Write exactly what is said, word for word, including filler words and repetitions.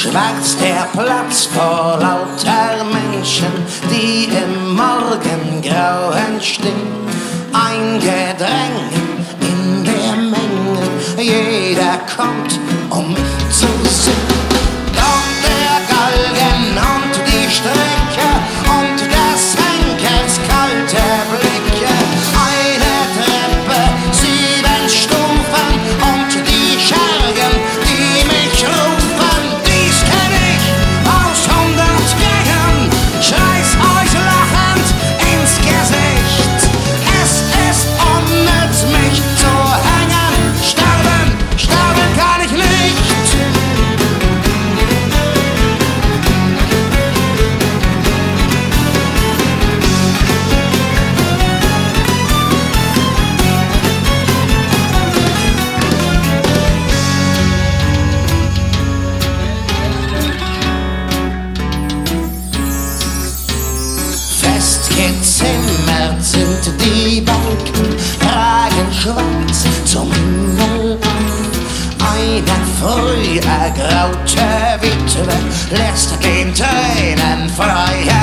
schwarz der Platz vor lauter Menschen, die im Morgengrau entstehen. Ein Gedränge in der Menge, jeder kommt, um mich zu sehen. Doch der Galgen und die Strecke und des Henkers kalte Blicke, eine Treppe, sieben Stufen und die Schergen, die mich rufen. Dies kenn ich aus hundert Gängen, schrei's euch lachend ins Gesicht. Es ist unnütz, mich zu hängen, sterben, sterben kann ich nicht. Festgezimmert sind die Banken, ragen schwarz zum Himmel auf. Eine früh ergraute Witwe lässt den Tränen freie